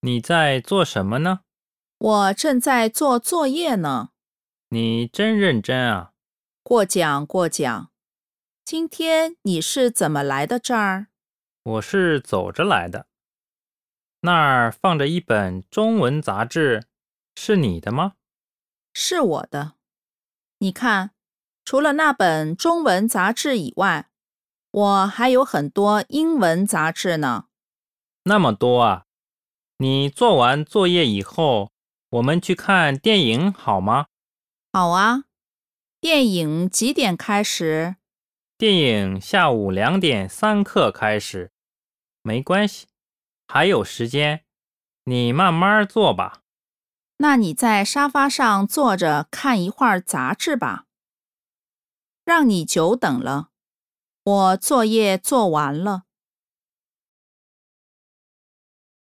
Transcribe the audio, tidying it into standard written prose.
你在做什么呢？ 我正在做作业呢。 你真认真啊！ 过奖过奖。今天你是怎么来的这儿？ 我是走着来的。那儿放着一本中文杂志，是你的吗？ 是我的。你看，除了那本中文杂志以外，我还有很多英文杂志呢。 那么多啊！你做完作业以后，我们去看电影好吗？ 好啊。电影几点开始？ 电影下午2点3刻开始。没关系，还有时间，你慢慢做吧。 那你在沙发上坐着看一会儿杂志吧。让你久等了，我作业做完了。